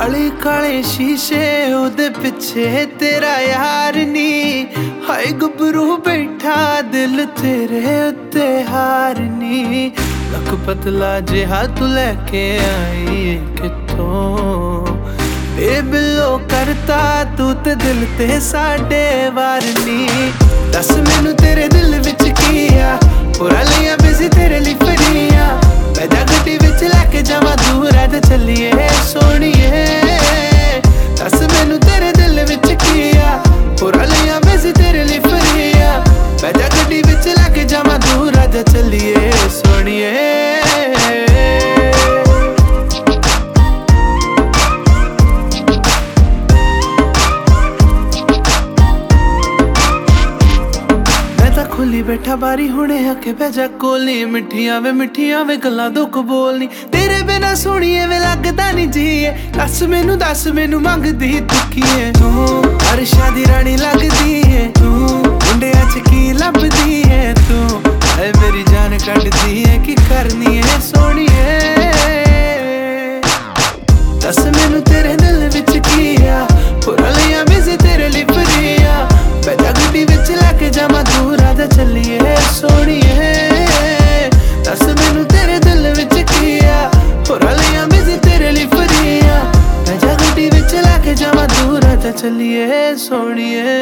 काले काले शीशे ओदे पिछे तेरा यार नी, हाय गबरू बैठा दिल तेरे उत्ते हार नी। लक पतला जिहा तू लैके आई किथों, बेबिलो करता तू ते दिल ते साडे वार नी। दस मैनू तेरे दिल विच की आ, पूरा लिया बिजी तेरे लिए फरिया। बैजा गड्डी विच लैके जावां दूर अज चलिए सोहणीए। दस मैनू तेरे दिल विच की आ, पूरा लिया बिजी तेरे लिए फरिया। बैजा गड्डी विच लैके जावां दूर अज चलिए सोहणीए। खोली बैठा बारी हुणे आके बैजा कोली, मिठियां वे गल्लां दुख बोलनी। तेरे बिना सुनिए वे लगदा नी जीए। दस मैनू मंगदी तू कीए, तू अर्शा दी रानी लगदी है। तू मुंडियां च की लभदी है, तू हाय मेरी जान कड्डदी है। की करनी है सोहणीए, दस मैनू तेरे दिल विच की आ, पूरा लिया बिजी तेरे लिए फरिया। बैजा गड्डी विच लैके जावां दूर अज चलिए सोहणीए। दस मैनू तेरे दिल विच की आ, पूरा लिया बिजी तेरे लिए फरिया। बैजा गड्डी विच लैके जावां दूर अज चलिए सोहणीए।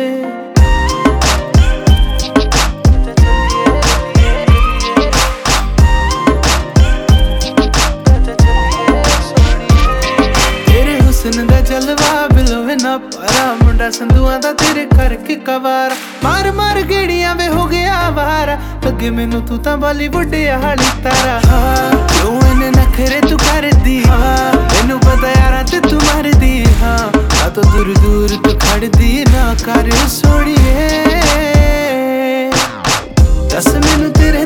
जलवा बिलोवे ना पारा, मुंडा संधुआं दा तेरे करके कवारा। मार मार गेड़ियां वे हो गया आवारा, लगे मैनू तू तां बॉलीवुड हाली तारा। क्यों इन्ने नखरे तू करदी, मैनू पता यारा ते तू मरदी। हाँ तो दूर दूर तू खड़दी ना कर सोहणीए। दस मैनू तेरे